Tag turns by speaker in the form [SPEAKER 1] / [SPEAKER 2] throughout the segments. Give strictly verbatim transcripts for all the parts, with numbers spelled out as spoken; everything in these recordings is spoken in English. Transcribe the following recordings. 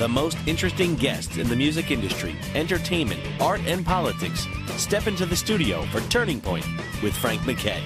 [SPEAKER 1] The most interesting guests in the music industry, entertainment, art, and politics step into the studio for Turning Point with Frank MacKay.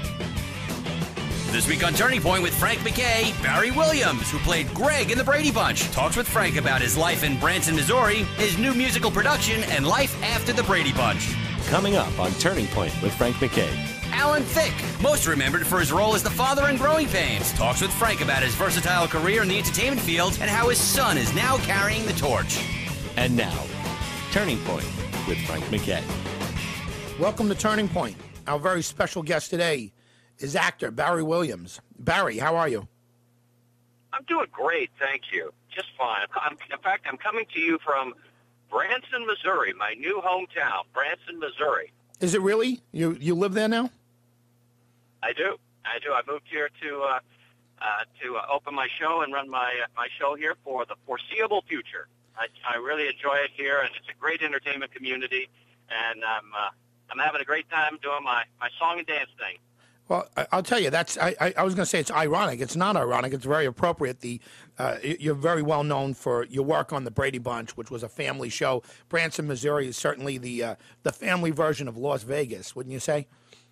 [SPEAKER 2] This week on Turning Point with Frank MacKay, Barry Williams, who played Greg in the Brady Bunch, talks with Frank about his life in Branson, Missouri, his new musical production, and life after the Brady Bunch.
[SPEAKER 1] Coming up on Turning Point with Frank MacKay.
[SPEAKER 2] Alan Thicke, most remembered for his role as the father in Growing Pains, talks with Frank about his versatile career in the entertainment field and how his son is now carrying the torch.
[SPEAKER 1] And now, Turning Point with Frank MacKay.
[SPEAKER 3] Welcome to Turning Point. Our very special guest today is actor Barry Williams. Barry, how are you?
[SPEAKER 4] I'm doing great, thank you. Just fine. I'm, in fact, I'm coming to you from Branson, Missouri, my new hometown, Branson, Missouri.
[SPEAKER 3] Is it really? You you live there now?
[SPEAKER 4] I do. I do. I moved here to uh, uh, to uh, open my show and run my uh, my show here for the foreseeable future. I, I really enjoy it here, and it's a great entertainment community, and I'm uh, I'm having a great time doing my, my song and dance thing.
[SPEAKER 3] Well, I- I'll tell you, that's. I, I, I was going to say it's ironic. It's not ironic. It's very appropriate. The uh, you're very well known for your work on the Brady Bunch, which was a family show. Branson, Missouri, is certainly the uh, the family version of Las Vegas, wouldn't you say?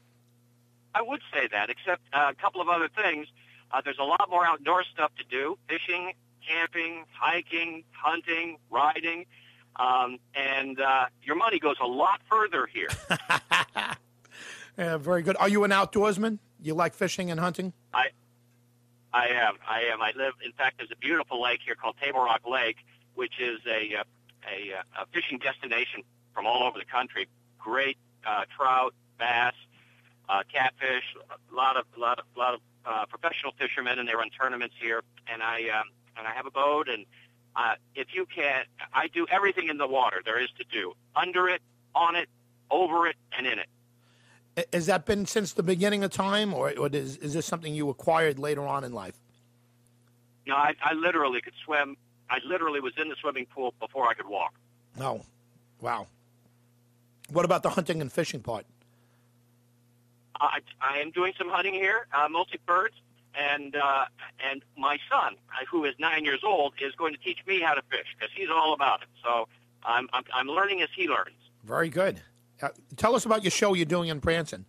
[SPEAKER 4] I would say that, except uh, a couple of other things. Uh, there's a lot more outdoor stuff to do: fishing, camping, hiking, hunting, riding, um, and uh, your money goes a lot further here.
[SPEAKER 3] Yeah, very good. Are you an outdoorsman? You like fishing and hunting?
[SPEAKER 4] I, I am. I am. I live. In fact, there's a beautiful lake here called Table Rock Lake, which is a uh, a, uh, a fishing destination from all over the country. Great uh, trout, bass, uh, catfish. A lot of, lot of, lot of uh, professional fishermen, and they run tournaments here. And I, um, and I have a boat. And uh, if you can, I do everything in the water there is to do: under it, on it, over it, and in it.
[SPEAKER 3] Has that been since the beginning of time, or, or is, is this something you acquired later on in life?
[SPEAKER 4] No, I, I literally could swim. I literally was in the swimming pool before I could walk.
[SPEAKER 3] Oh, wow. What about the hunting and fishing part?
[SPEAKER 4] I, I am doing some hunting here, uh, mostly birds, and uh, and my son, uh, who is nine years old, is going to teach me how to fish because he's all about it. So I'm, I'm I'm learning as he learns.
[SPEAKER 3] Very good. Uh, tell us about your show you're doing in Branson.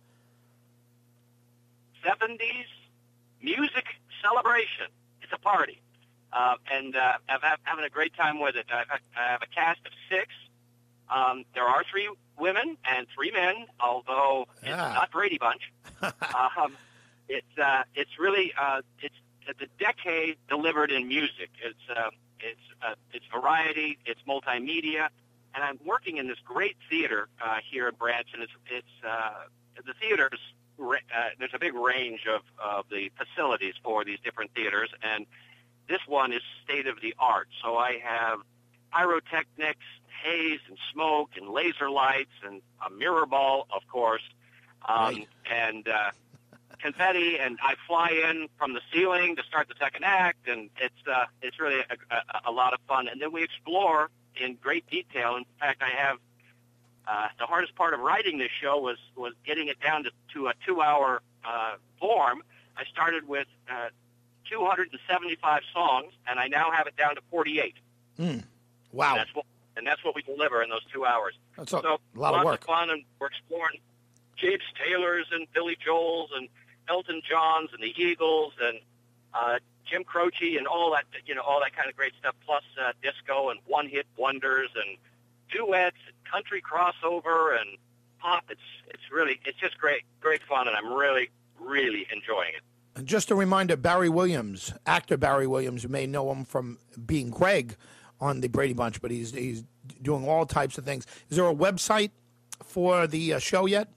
[SPEAKER 4] seventies music celebration. It's a party, uh, and uh, I'm ha- having a great time with it. I have, I have a cast of six. Um, there are three women and three men, although it's
[SPEAKER 3] Ah.
[SPEAKER 4] not Brady Bunch. um, it's uh, it's really uh, it's the decade delivered in music. It's uh, it's uh, it's variety. It's multimedia. And I'm working in this great theater uh, here in Branson. It's, it's uh, the theaters. Uh, there's a big range of, of the facilities for these different theaters, and this one is state of the art. So I have pyrotechnics, haze and smoke, and laser lights, and a mirror ball, of course, um,
[SPEAKER 3] Right.
[SPEAKER 4] and uh, confetti. And I fly in from the ceiling to start the second act, and it's uh, it's really a, a, a lot of fun. And then we explore in great detail. In fact, I have uh, the hardest part of writing this show was, was getting it down to, to a two-hour uh, form. I started with uh, two hundred seventy-five songs, and I now have it down to forty-eight.
[SPEAKER 3] Mm. Wow.
[SPEAKER 4] And that's what, and that's what we deliver in those two hours.
[SPEAKER 3] That's a
[SPEAKER 4] so
[SPEAKER 3] lot
[SPEAKER 4] lots
[SPEAKER 3] of work.
[SPEAKER 4] of fun, and we're exploring James Taylor's and Billy Joel's and Elton John's and the Eagles and uh, Jim Croce and all that, you know, all that kind of great stuff, plus uh, disco and one-hit wonders and duets and country crossover and pop. It's it's really, it's just great, great fun, and I'm really, really enjoying it.
[SPEAKER 3] And just a reminder, Barry Williams, actor Barry Williams, you may know him from being Greg on the Brady Bunch, but he's he's doing all types of things. Is there a website for the uh, show yet?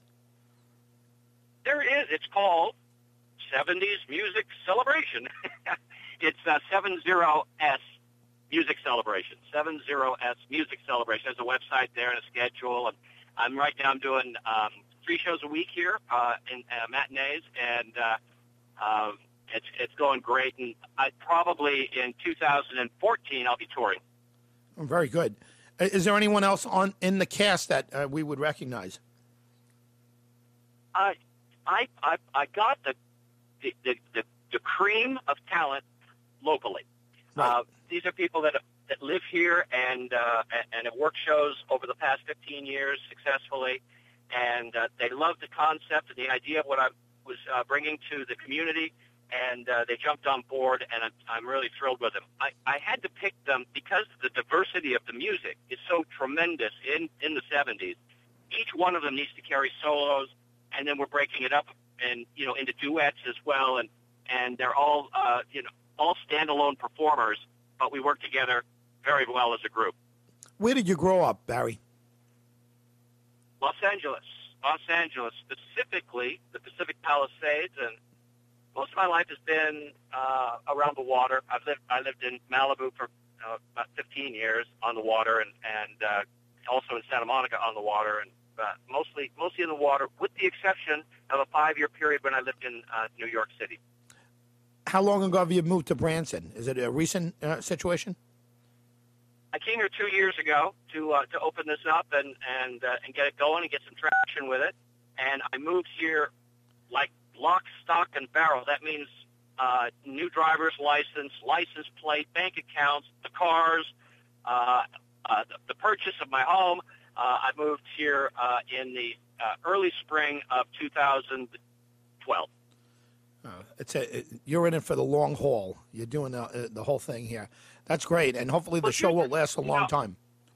[SPEAKER 4] There is. It's called seventies Music Celebration. It's uh, seventy S Music Celebration. seventy S Music Celebration. There's a website there and a schedule. And I'm right now I'm doing um, three shows a week here uh, in uh, matinees, and uh, uh, it's it's going great. And I probably in two thousand fourteen I'll be touring.
[SPEAKER 3] Oh, very good. Uh, Is there anyone else on in the cast that uh, we would recognize?
[SPEAKER 4] I I I, I got the the, the the the cream of talent locally.
[SPEAKER 3] Right.
[SPEAKER 4] Uh, these are people that have, that live here and uh, and have worked shows over the past fifteen years successfully, and uh, they loved the concept and the idea of what I was uh, bringing to the community, and uh, they jumped on board, and I'm, I'm really thrilled with them. I, I had to pick them because the diversity of the music is so tremendous in, in the seventies. Each one of them needs to carry solos, and then we're breaking it up and you know into duets as well, and and they're all uh, you know all standalone performers, but we work together very well as a group.
[SPEAKER 3] Where did you grow up, Barry?
[SPEAKER 4] Los Angeles, Los Angeles, specifically the Pacific Palisades, and most of my life has been uh, around the water. I've lived I lived in Malibu for uh, about fifteen years on the water, and and uh, also in Santa Monica on the water, and uh, mostly mostly in the water, with the exception of a five-year period when I lived in uh, New York City.
[SPEAKER 3] How long ago have you moved to Branson? Is it a recent uh, situation?
[SPEAKER 4] I came here two years ago to uh, to open this up and and uh, and get it going and get some traction with it. And I moved here like lock, stock, and barrel. That means uh, new driver's license, license plate, bank accounts, the cars, uh, uh, the, the purchase of my home. Uh, I moved here uh, in the uh, early spring of two thousand twelve.
[SPEAKER 3] Uh, it's a, it, you're in it for the long haul. You're doing the, uh, the whole thing here. That's great, and hopefully the
[SPEAKER 4] well,
[SPEAKER 3] show will last a long
[SPEAKER 4] know,
[SPEAKER 3] time.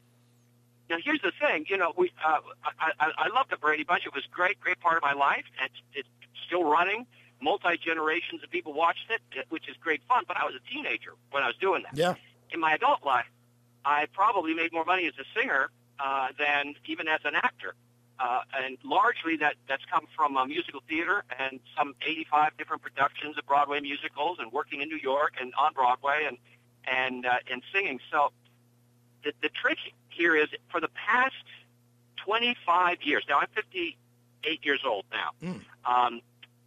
[SPEAKER 4] Now, here's the thing. You know, we uh, I, I, I love the Brady Bunch. It was a great, great part of my life. It's, it's still running. Multi-generations of people watched it, which is great fun, but I was a teenager when I was doing that.
[SPEAKER 3] Yeah.
[SPEAKER 4] In my adult life, I probably made more money as a singer uh, than even as an actor. Uh, and largely that, that's come from uh, musical theater and some eighty-five different productions of Broadway musicals and working in New York and on Broadway and and uh, and singing. So the, the trick here is for the past twenty-five years, now I'm fifty-eight years old now.
[SPEAKER 3] Mm.
[SPEAKER 4] Um,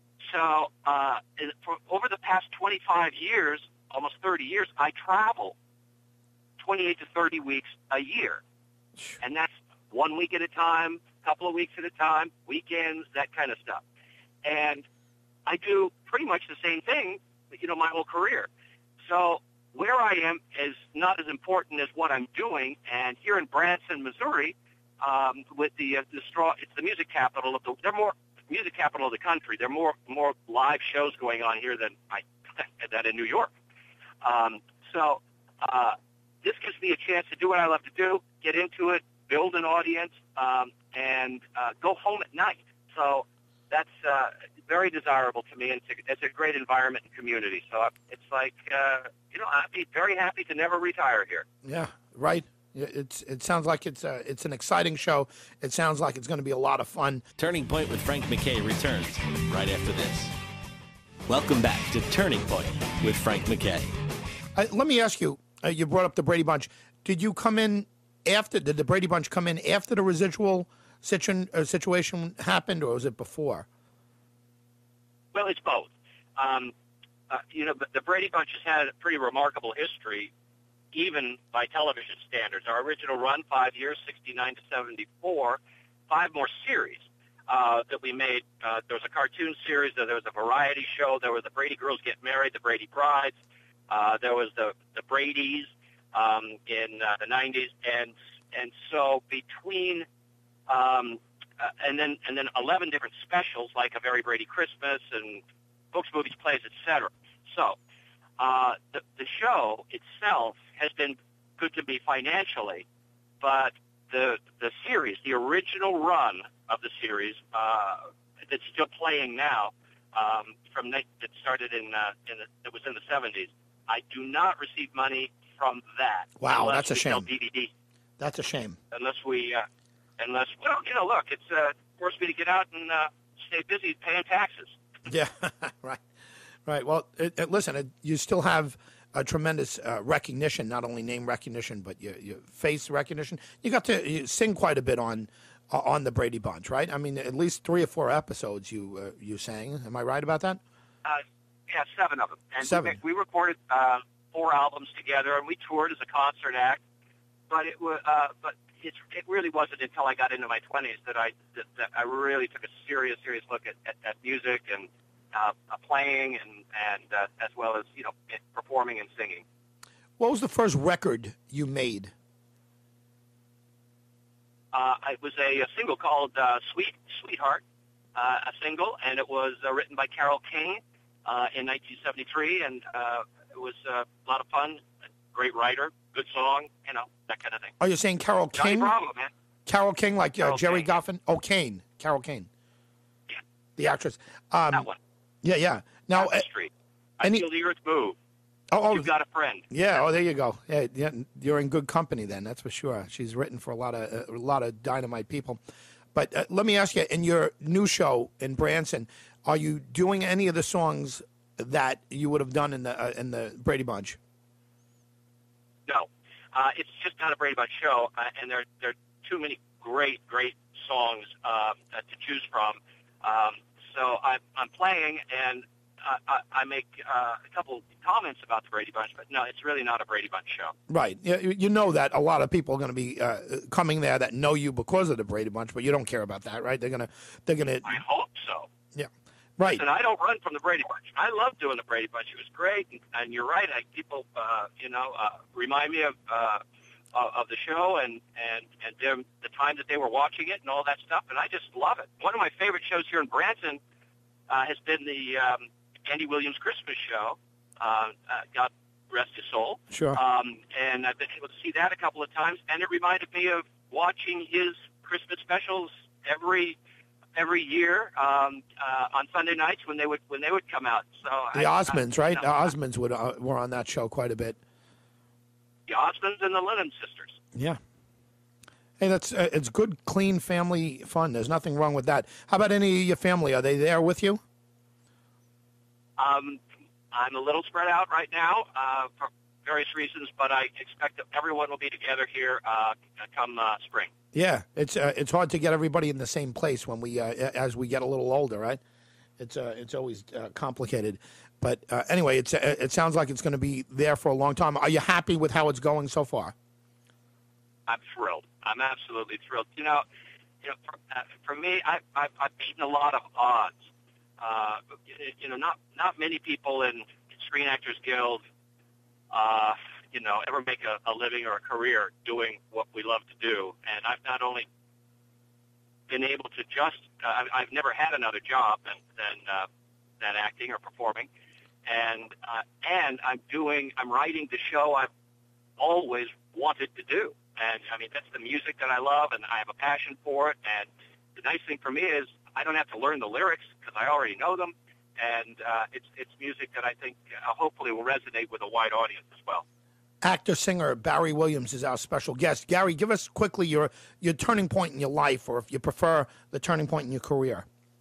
[SPEAKER 4] so uh, for over the past twenty-five years, almost thirty years, I travel twenty-eight to thirty weeks a year. And that's one week at a time, couple of weeks at a time, weekends, that kind of stuff. And I do pretty much the same thing, you know, my whole career. So where I am is not as important as what I'm doing. And here in Branson, Missouri, um, with the uh, the straw, it's the music capital of the. They're more music capital of the country. There are more more live shows going on here than I than in New York. Um, so uh, this gives me a chance to do what I love to do, get into it, build an audience, um, and uh, go home at night. So that's uh, very desirable to me, and it's a, it's a great environment and community. So it's like, uh, you know, I'd be very happy to never retire here.
[SPEAKER 3] Yeah, right. It's it sounds like it's a, it's an exciting show. It sounds like it's going to be a lot of fun.
[SPEAKER 1] Turning Point with Frank MacKay returns right after this. Welcome back to Turning Point with Frank MacKay.
[SPEAKER 3] Uh, let me ask you, uh, you brought up the Brady Bunch. Did you come in after, did the Brady Bunch come in after the residual situ- uh, situation happened, or was it before?
[SPEAKER 4] Well, it's both. Um, uh, you know, the Brady Bunch has had a pretty remarkable history, even by television standards. Our original run, five years, sixty-nine to seventy-four, five more series uh, that we made. Uh, there was a cartoon series, there was a variety show, there was the Brady Girls Get Married, the Brady Brides, uh, there was the, the Bradys um, in uh, the nineties, and and so between um, uh, and then and then eleven different specials like A Very Brady Christmas and books, movies, plays, et cetera. So uh, the the show itself has been good to me financially, but the the series, the original run of the series uh, that's still playing now, um, from that started in uh, in the, it was in the seventies. I do not receive money from that.
[SPEAKER 3] Wow, that's a
[SPEAKER 4] we
[SPEAKER 3] shame.
[SPEAKER 4] sell D V D.
[SPEAKER 3] That's a shame.
[SPEAKER 4] Unless we, uh, unless well, you know, look, it's uh, forced me to get out and uh, stay busy paying taxes.
[SPEAKER 3] Yeah, right, right. Well, it, it, listen, it, you still have a tremendous uh, recognition, not only name recognition, but your, your face recognition. You got to you sing quite a bit on uh, on the Brady Bunch, right? I mean, at least three or four episodes you uh, you sang. Am I right about that?
[SPEAKER 4] Uh, yeah, seven of them. And
[SPEAKER 3] seven.
[SPEAKER 4] We, we recorded uh, four albums together, and we toured as a concert act. But it was, uh, but it's, it really wasn't until I got into my twenties that I that, that I really took a serious, serious look at, at, at music and uh, uh, playing, and and uh, as well as you know performing and singing.
[SPEAKER 3] What was the first record you made?
[SPEAKER 4] Uh, it was a, a single called uh, "Sweet Sweetheart," uh, a single, and it was uh, written by Carole King uh, in nineteen seventy-three, and uh, it was uh, a lot of fun. A great writer, good song, you know, that kind of thing.
[SPEAKER 3] Are you saying Carole
[SPEAKER 4] Johnny
[SPEAKER 3] King?
[SPEAKER 4] Bravo, man.
[SPEAKER 3] Carole King, like uh,
[SPEAKER 4] Carole
[SPEAKER 3] Jerry
[SPEAKER 4] King.
[SPEAKER 3] Goffin? Oh, Kane. Carole Kane.
[SPEAKER 4] Yeah.
[SPEAKER 3] The actress. Um,
[SPEAKER 4] That one.
[SPEAKER 3] Yeah, yeah. Now,
[SPEAKER 4] Down the
[SPEAKER 3] uh,
[SPEAKER 4] street. I
[SPEAKER 3] any-
[SPEAKER 4] feel the earth move.
[SPEAKER 3] oh, oh,
[SPEAKER 4] You've got a friend.
[SPEAKER 3] yeah. Oh, there you go. Yeah, yeah, you're in good company then. That's for sure. She's written for a lot of uh, a lot of dynamite people. But uh, let me ask you: in your new show in Branson, are you doing any of the songs that you would have done in the uh, in the Brady Bunch?
[SPEAKER 4] No, uh, it's just not a Brady Bunch show, uh, and there there are too many great great songs uh, to choose from. Um, so I'm I'm playing, and I, I, I make uh, a couple comments about the Brady Bunch, but no, it's really not a Brady Bunch show.
[SPEAKER 3] Right. Yeah, you you know that a lot of people are going to be uh, coming there that know you because of the Brady Bunch, but you don't care about that, right? They're gonna they're gonna.
[SPEAKER 4] I hope so.
[SPEAKER 3] Yeah. Right.
[SPEAKER 4] And I don't run from the Brady Bunch. I love doing the Brady Bunch. It was great, and, and you're right. I, people, uh, you know, uh, remind me of uh, of the show and and and their, the time that they were watching it and all that stuff, and I just love it. One of my favorite shows here in Branson uh, has been the um, Andy Williams Christmas show. Uh, uh, God rest his soul.
[SPEAKER 3] Sure.
[SPEAKER 4] Um, and I've been able to see that a couple of times, and it reminded me of watching his Christmas specials every every year um, uh, on Sunday nights when they would when they would come out. So
[SPEAKER 3] The
[SPEAKER 4] I,
[SPEAKER 3] Osmonds,
[SPEAKER 4] I,
[SPEAKER 3] right?
[SPEAKER 4] you
[SPEAKER 3] The
[SPEAKER 4] know,
[SPEAKER 3] Osmonds would uh, were on that show quite a bit.
[SPEAKER 4] The Osmonds and the Lennon sisters.
[SPEAKER 3] Yeah. Hey, that's uh, it's good, clean family fun. There's nothing wrong with that. How about any of your family? Are they there with you?
[SPEAKER 4] Um, I'm a little spread out right now uh, for various reasons, but I expect that everyone will be together here uh, come uh, spring.
[SPEAKER 3] Yeah, it's uh, it's hard to get everybody in the same place when we uh, as we get a little older, right? It's uh, it's always uh, complicated. But uh, anyway, it's uh, it sounds like it's going to be there for a long time. Are you happy with how it's going so far?
[SPEAKER 4] I'm thrilled. I'm absolutely thrilled. You know, you know, for, uh, for me, I, I've, I've beaten a lot of odds. Uh, you know, not not many people in Screen Actors Guild, uh, you know, ever make a, a living or a career doing what we love to do. And I've not only been able to just, uh, I've, I've never had another job than than, uh, than acting or performing, and uh, and I'm doing, I'm writing the show I've always wanted to do. And, I mean, that's the music that I love, and I have a passion for it. And the nice thing for me is I don't have to learn the lyrics because I already know them. And uh, it's it's music that I think uh, hopefully will resonate with a wide audience as well.
[SPEAKER 3] Actor-singer Barry Williams is our special guest. Gary, give us quickly your, your turning point in your life, or if you prefer, the turning point in your career.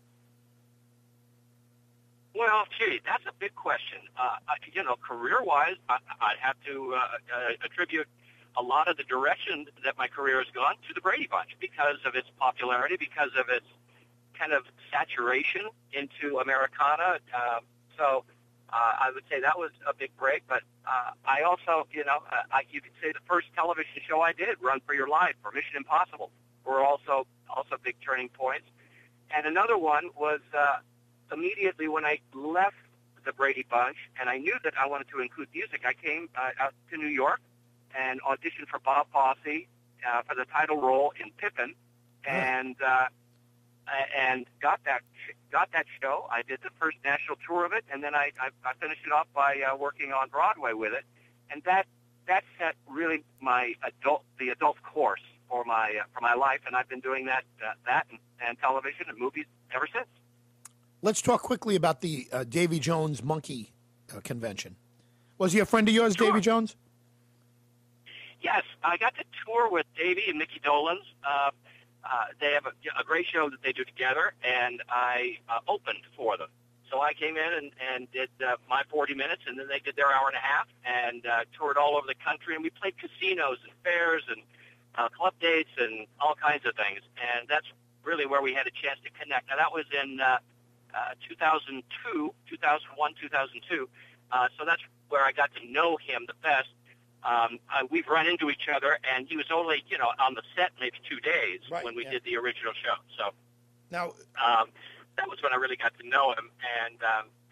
[SPEAKER 4] Well, gee, that's a big question. Uh, I, you know, career-wise, I, I'd have to uh, uh, attribute a lot of the direction that my career has gone to the Brady Bunch because of its popularity, because of its kind of saturation into Americana. Uh, so uh, I would say that was a big break. But uh, I also, you know, uh, I, you could say the first television show I did, Run for Your Life or Mission Impossible, were also also big turning points. And another one was uh, immediately when I left the Brady Bunch, and I knew that I wanted to include music, I came uh, out to New York and auditioned for Bob Fosse uh, for the title role in Pippin, and uh, and got that got that show. I did the first national tour of it, and then I, I, I finished it off by uh, working on Broadway with it, and that that set really my adult the adult course for my uh, for my life, and I've been doing that uh, that and, and television and movies ever since.
[SPEAKER 3] Let's talk quickly about the uh, Davy Jones Monkey uh, Convention. Was he a friend of yours,
[SPEAKER 4] Sure.
[SPEAKER 3] Davy Jones?
[SPEAKER 4] Yes, I got to tour with Davey and Mickey Dolenz. Uh, uh, they have a, a great show that they do together, and I uh, opened for them. So I came in and, and did uh, my forty minutes, and then they did their hour and a half, and uh, toured all over the country. And we played casinos and fairs and uh, club dates and all kinds of things. And that's really where we had a chance to connect. Now, that was in uh, uh, two thousand two, two thousand one, two thousand two. Uh, so that's where I got to know him the best. Um, uh, we've run into each other, and he was only, you know, on the set maybe two days
[SPEAKER 3] Right,
[SPEAKER 4] when we
[SPEAKER 3] yeah.
[SPEAKER 4] did the original show. So
[SPEAKER 3] Now,
[SPEAKER 4] um, that was when I really got to know him, and um,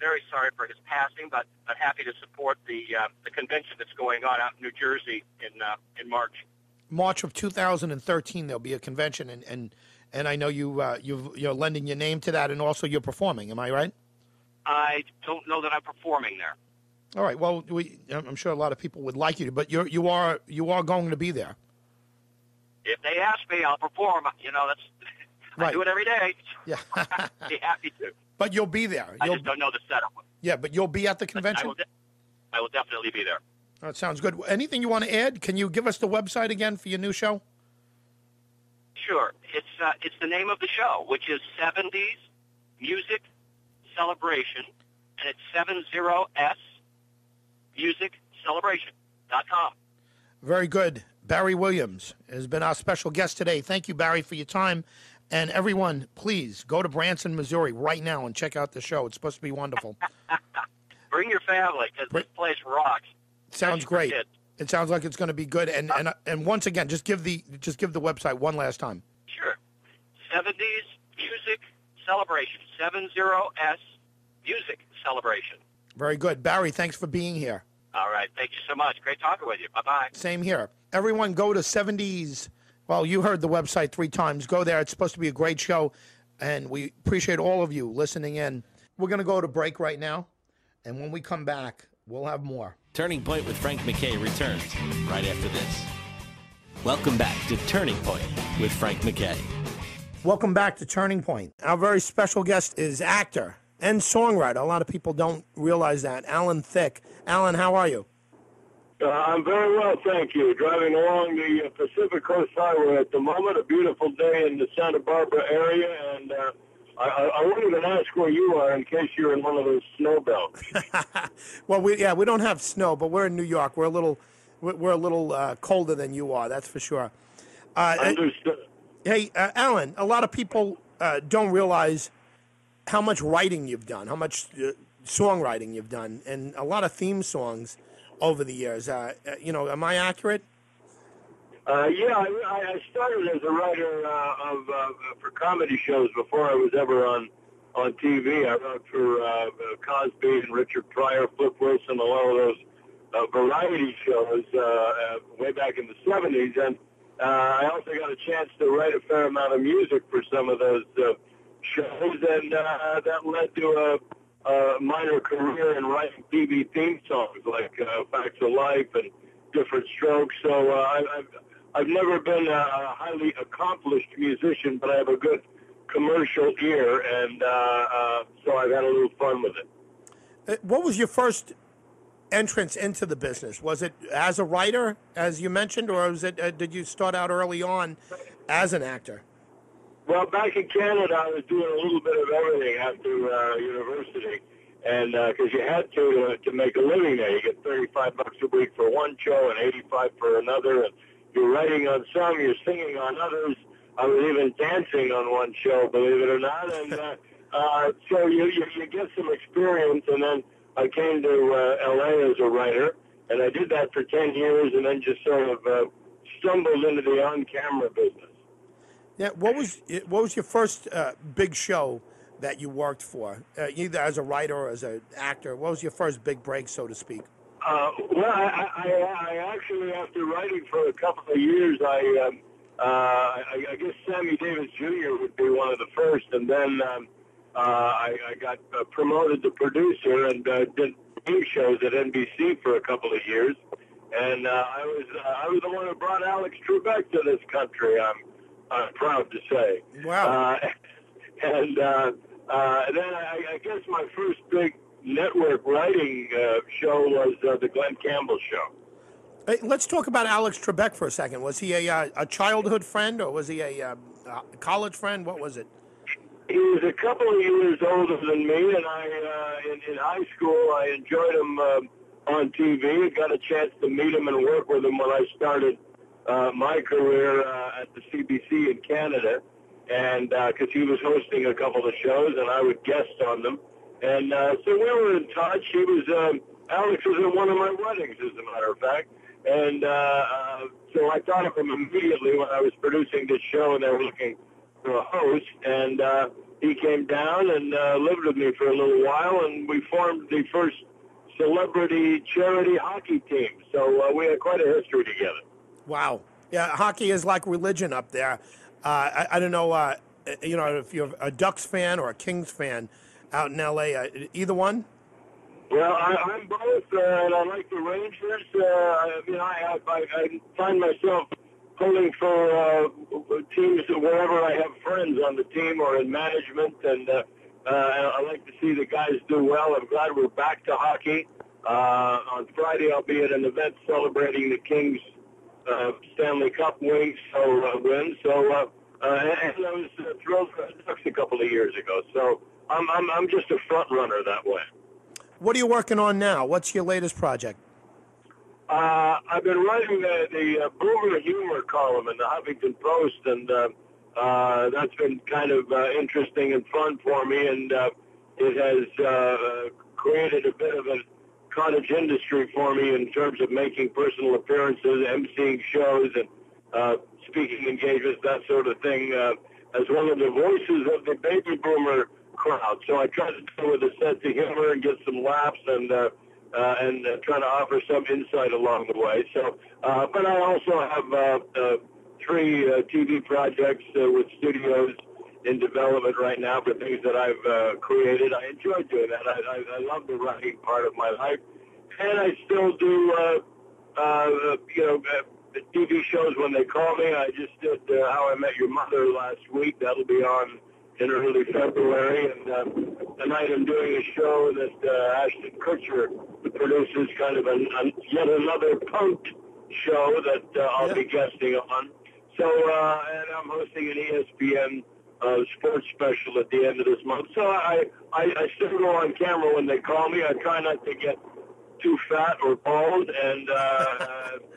[SPEAKER 4] very sorry for his passing, but but happy to support the uh, the convention that's going on out in New Jersey in uh, in March.
[SPEAKER 3] March of two thousand thirteen, there'll be a convention, and and, and I know you uh, you you're lending your name to that, and also you're performing. Am I right?
[SPEAKER 4] I don't know that I'm performing there.
[SPEAKER 3] All right. Well, we, I'm sure a lot of people would like you to, but you're you are you are going to be there.
[SPEAKER 4] If they ask me, I'll perform. You know, that's
[SPEAKER 3] Right.
[SPEAKER 4] I do it every day.
[SPEAKER 3] Yeah.
[SPEAKER 4] Be happy to.
[SPEAKER 3] But you'll be there.
[SPEAKER 4] I
[SPEAKER 3] You'll,
[SPEAKER 4] just don't know the setup.
[SPEAKER 3] yeah, but you'll be at the
[SPEAKER 4] I
[SPEAKER 3] convention?
[SPEAKER 4] will, de- I will definitely be there.
[SPEAKER 3] That sounds good. Anything you want to add? Can you give us the website again for your new show?
[SPEAKER 4] Sure. It's uh, it's the name of the show, which is seventies Music Celebration, and it's seventy S music celebration dot com.
[SPEAKER 3] Very good. Barry Williams has been our special guest today. Thank you, Barry, for your time. And everyone, please go to Branson, Missouri right now and check out the show. It's supposed to be wonderful.
[SPEAKER 4] Bring your family, because this place rocks.
[SPEAKER 3] Sounds
[SPEAKER 4] Especially for
[SPEAKER 3] great.
[SPEAKER 4] kids.
[SPEAKER 3] It sounds like it's going to be good. And and and once again, just give the just give the website one last time.
[SPEAKER 4] Sure. seventies Music Celebration, seventy S Music Celebration.
[SPEAKER 3] Very good. Barry, thanks for being here.
[SPEAKER 4] All right. Thank you so much. Great talking with you. Bye-bye.
[SPEAKER 3] Same here. Everyone go to seventies. Well, you heard the website three times. Go there. It's supposed to be a great show, and we appreciate all of you listening in. We're going to go to break right now, and when we come back, we'll have more.
[SPEAKER 1] Turning Point with Frank McKay returns right after this. Welcome back to Turning Point with Frank McKay.
[SPEAKER 3] Welcome back to Turning Point. Our very special guest is actor and songwriter. A lot of people don't realize that. Alan Thicke. Alan, how are you?
[SPEAKER 5] Uh, I'm very well, thank you. Driving along the uh, Pacific Coast Highway at the moment, a beautiful day in the Santa Barbara area, and uh, I, I won't even ask where you are in case you're in one of those snow belts.
[SPEAKER 3] Well, we yeah, we don't have snow, but we're in New York. We're a little we're we're a little uh, colder than you are. That's for sure. Uh,
[SPEAKER 5] Understood.
[SPEAKER 3] Hey, uh, Alan, a lot of people uh, don't realize how much writing you've done, how much uh, songwriting you've done, and a lot of theme songs over the years. Uh, you know, am I accurate?
[SPEAKER 5] Uh, yeah, I, I started as a writer uh, of uh, for comedy shows before I was ever on on T V. I wrote for uh, Cosby and Richard Pryor, Flip Wilson, a lot of those uh, variety shows uh, uh, way back in the seventies, and uh, I also got a chance to write a fair amount of music for some of those uh, shows, and uh, that led to a Uh, minor career in writing T V theme songs like uh, Facts of Life and Different Strokes. So uh, I, I've, I've never been a, a highly accomplished musician, but I have a good commercial ear, and uh, uh, so I've had a little fun with it.
[SPEAKER 3] Uh, What was your first entrance into the business? Was it as a writer, as you mentioned, or was it? Uh, did you start out early on as an actor?
[SPEAKER 5] Well, back in Canada, I was doing a little bit of everything after uh, university, and because uh, you had to uh, to make a living there, you get thirty-five bucks a week for one show and eighty-five for another, and you're writing on some, you're singing on others. I was even dancing on one show, believe it or not, and uh, uh, so you, you you get some experience, and then I came to uh, L A as a writer, and I did that for ten years, and then just sort of uh, stumbled into the on-camera business.
[SPEAKER 3] Yeah. What was what was your first uh, big show that you worked for, uh, either as a writer or as an actor? What was your first big break, so to speak?
[SPEAKER 5] Uh, well, I, I, I actually, after writing for a couple of years, I, um, uh, I, I guess Sammy Davis Junior would be one of the first, and then um, uh, I, I got uh, promoted to producer and uh, did game shows at N B C for a couple of years, and uh, I was uh, I was the one who brought Alex Trebek to this country. I'm I'm proud to say.
[SPEAKER 3] Wow.
[SPEAKER 5] Uh, and uh, uh, then I, I guess my first big network writing uh, show was uh, the Glenn Campbell Show.
[SPEAKER 3] Hey, let's talk about Alex Trebek for a second. Was he a, uh, a childhood friend, or was he a, uh, a college friend? What was it?
[SPEAKER 5] He was a couple of years older than me, and I uh, in, in high school I enjoyed him uh, on T V. Got a chance to meet him and work with him when I started Uh, my career uh, at the C B C in Canada, and because uh, he was hosting a couple of shows, and I would guest on them, and uh, so we were in touch. He was um, Alex was at one of my weddings, as a matter of fact, and uh, uh, so I thought of him immediately when I was producing this show, and they were looking for a host, and uh, he came down and uh, lived with me for a little while, and we formed the first celebrity charity hockey team. So uh, we had quite a history together.
[SPEAKER 3] Wow. Yeah, hockey is like religion up there. Uh, I, I don't know, uh, you know, if you're a Ducks fan or a Kings fan out in L A, uh, either one?
[SPEAKER 5] Well, I, I'm both, uh, and I like the Rangers. Uh, I mean, I, I, I find myself pulling for uh, teams wherever I have friends on the team or in management, and uh, uh, I like to see the guys do well. I'm glad we're back to hockey. Uh, on Friday, I'll be at an event celebrating the Kings' uh, Stanley Cup win. So uh, win. So, uh, uh, and I was uh, thrilled for the Ducks a couple of years ago. So I'm I'm I'm just a front runner that way.
[SPEAKER 3] What are you working on now? What's your latest project?
[SPEAKER 5] Uh, I've been writing the, the uh, Boomer humor column in the Huffington Post, and uh, uh, that's been kind of uh, interesting and fun for me, and uh, it has uh, created a bit of a cottage industry for me in terms of making personal appearances, emceeing shows, and uh, speaking engagements, that sort of thing, uh, as one of the voices of the baby boomer crowd. So I try to do it with a sense of humor and get some laughs and uh, uh, and uh, trying to offer some insight along the way. So, uh, but I also have uh, uh, three uh, T V projects uh, with studios in development right now for things that I've uh, created. I enjoy doing that. I, I, I love the writing part of my life, and I still do uh, uh, you know uh, T V shows when they call me. I just did uh, How I Met Your Mother last week. That'll be on in early February, and uh, tonight I'm doing a show that uh, Ashton Kutcher produces, kind of an, an, yet another punk show that uh, I'll yeah. be guesting on. So, uh, and I'm hosting an E S P N uh, sports special at the end of this month. So I, I, I still go on camera when they call me. I try not to get too fat or bald, and uh,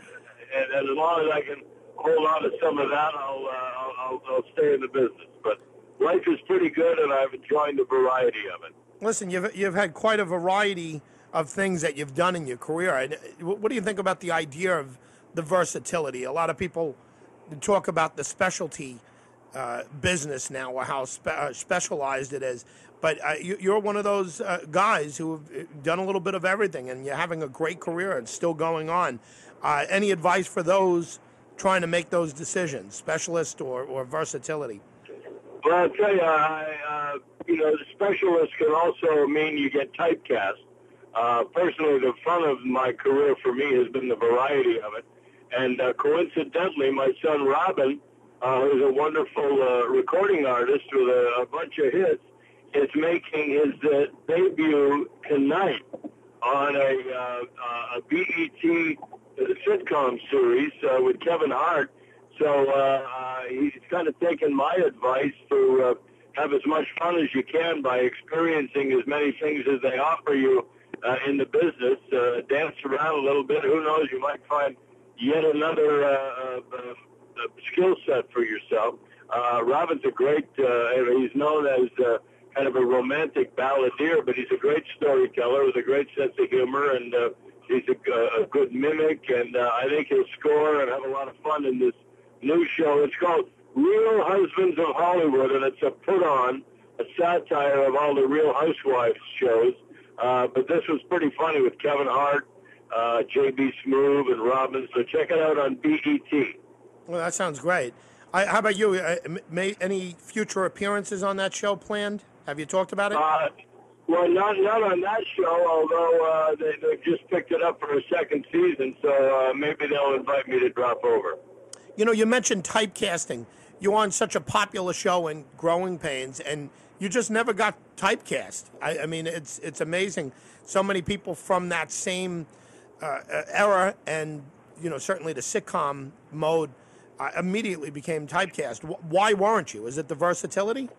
[SPEAKER 5] and, and as long as I can hold on to some of that, I'll, uh, I'll, I'll, I'll stay in the business. But life is pretty good, and I've enjoyed the variety of it.
[SPEAKER 3] Listen, you've you've had quite a variety of things that you've done in your career. What do you think about the idea of the versatility? A lot of people talk about the specialty uh, business now, or how spe- uh, specialized it is. But uh, you, you're one of those uh, guys who have done a little bit of everything, and you're having a great career and still going on. Uh, any advice for those trying to make those decisions, specialist or, or versatility?
[SPEAKER 5] Well, I'll tell you, I, uh, you know, the specialist can also mean you get typecast. Uh, personally, the fun of my career for me has been the variety of it. And uh, coincidentally, my son Robin, uh, who's a wonderful uh, recording artist with a, a bunch of hits, is making his uh, debut tonight on a, uh, uh, a B E T sitcom series uh, with Kevin Hart. So uh, uh, he's kind of taken my advice to uh, have as much fun as you can by experiencing as many things as they offer you uh, in the business. Uh, dance around a little bit. Who knows? You might find yet another uh, uh, uh, skill set for yourself. Uh, Robin's a great, uh, he's known as uh, kind of a romantic balladeer, but he's a great storyteller with a great sense of humor, and uh, he's a, a good mimic, and uh, I think he'll score and have a lot of fun in this new show. It's called Real Husbands of Hollywood, and it's a put-on, a satire of all the Real Housewives shows. Uh, but this was pretty funny with Kevin Hart, uh, J B. Smoove, and Robin. So check it out on B E T.
[SPEAKER 3] Well, that sounds great. I, how about you? Uh, may, any future appearances on that show planned? Have you talked about it?
[SPEAKER 5] Uh, well, not not on that show, although uh, they, they just picked it up for a second season, so uh, maybe they'll invite me to drop over.
[SPEAKER 3] You know, you mentioned typecasting. You're on such a popular show in Growing Pains, and you just never got typecast. I, I mean, it's it's amazing. So many people from that same uh, era, and you know, certainly the sitcom mode, uh, immediately became typecast. Why weren't you? Is it the versatility?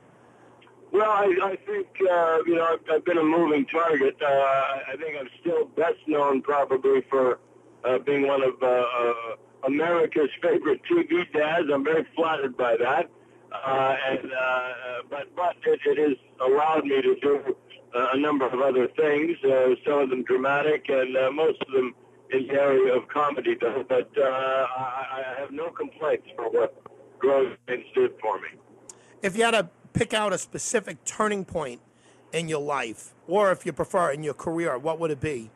[SPEAKER 5] Well, I, I think, uh, you know, I've, I've been a moving target. Uh, I think I'm still best known probably for uh, being one of uh, uh, America's favorite T V dads. I'm very flattered by that. Uh, and uh, But, but it, it has allowed me to do uh, a number of other things, uh, some of them dramatic and uh, most of them in the area of comedy. But uh, I, I have no complaints for what Growing Pains did for me.
[SPEAKER 3] If you had to pick out a specific turning point in your life, or if you prefer, in your career, what would it be?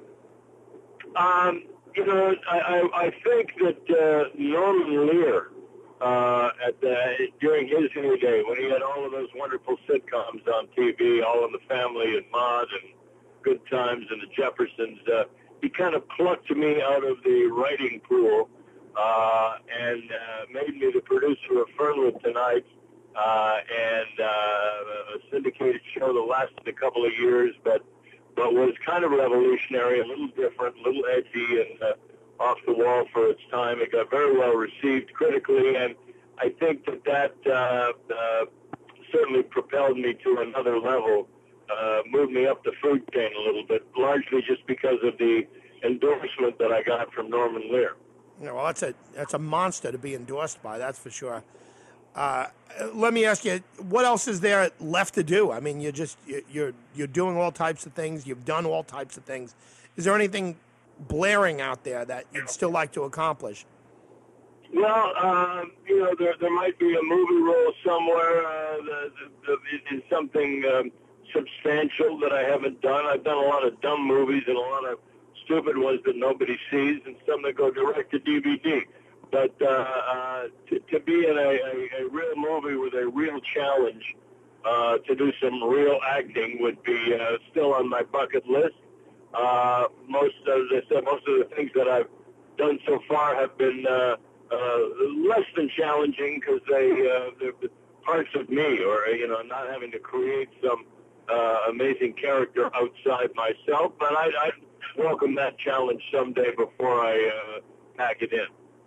[SPEAKER 5] Um, you know, I, I, I think that uh, Norman Lear, uh, at the, during his heyday, when he had all of those wonderful sitcoms on T V, All in the Family and Maude and Good Times and the Jeffersons, uh, he kind of plucked me out of the writing pool uh, and uh, made me the producer of Fernwood Tonight, uh, and uh, a syndicated show that lasted a couple of years, but but was kind of revolutionary, a little different, a little edgy, and uh, off the wall for its time. It got very well received critically, and I think that that uh, uh, certainly propelled me to another level, uh, moved me up the food chain a little bit, largely just because of the endorsement that I got from Norman Lear.
[SPEAKER 3] Yeah, well, that's a that's a monster to be endorsed by, that's for sure. Uh, let me ask you, what else is there left to do? I mean, you're just you're you're doing all types of things. You've done all types of things. Is there anything blaring out there that you'd still like to accomplish?
[SPEAKER 5] Well, um, you know, there there might be a movie role somewhere uh, the, the, the, in something um, substantial that I haven't done. I've done a lot of dumb movies and a lot of stupid ones that nobody sees, and some that go direct to D V D. But uh, uh, to, to be in a, a, a real movie with a real challenge, uh, to do some real acting would be uh, still on my bucket list. Uh, most, as I said, most of the things that I've done so far have been uh, uh, less than challenging because they uh, they're parts of me, or you know, not having to create some uh, amazing character outside myself. But I, I welcome that challenge someday before I uh, pack it in.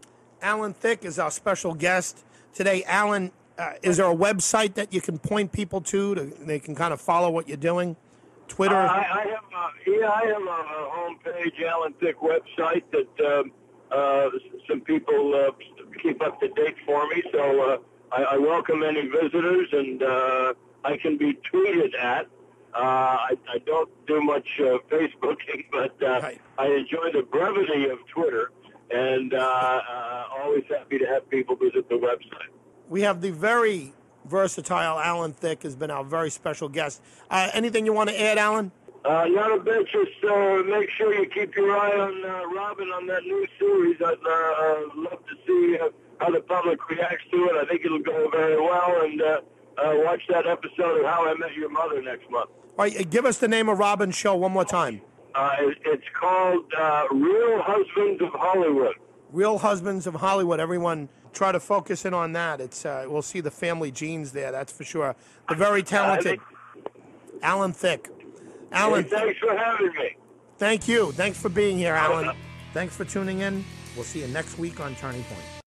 [SPEAKER 3] Alan Thicke is our special guest today. Alan, uh, is there a website that you can point people to, to they can kind of follow what you're doing? Twitter?
[SPEAKER 5] Uh, I, I have, a, yeah, I have a, a homepage, Alan Thicke website that um, uh, some people uh, keep up to date for me. So uh, I, I welcome any visitors, and uh, I can be tweeted at. Uh, I, I don't do much uh, Facebooking, but uh,
[SPEAKER 3] Right.
[SPEAKER 5] I enjoy the brevity of Twitter. And uh, uh, always happy to have people visit the website.
[SPEAKER 3] We have the very versatile Alan Thicke has been our very special guest. Uh, anything you want to add, Alan?
[SPEAKER 5] Uh, not a bit. Just uh, make sure you keep your eye on uh, Robin on that new series. I'd uh, uh, love to see uh, how the public reacts to it. I think it'll go very well. And uh, uh, watch that episode of How I Met Your Mother next month.
[SPEAKER 3] All right, give us the name of Robin's show one more time.
[SPEAKER 5] Uh, it, it's called uh, Real Husbands of Hollywood.
[SPEAKER 3] Real Husbands of Hollywood. Everyone try to focus in on that. It's uh, we'll see the family genes there, that's for sure. The very talented
[SPEAKER 5] Uh,
[SPEAKER 3] Alan Thicke. Alan,
[SPEAKER 5] hey, thanks for having me.
[SPEAKER 3] thank you. Thanks for being here, Alan. Thanks for tuning in. We'll see you next week on Turning Point.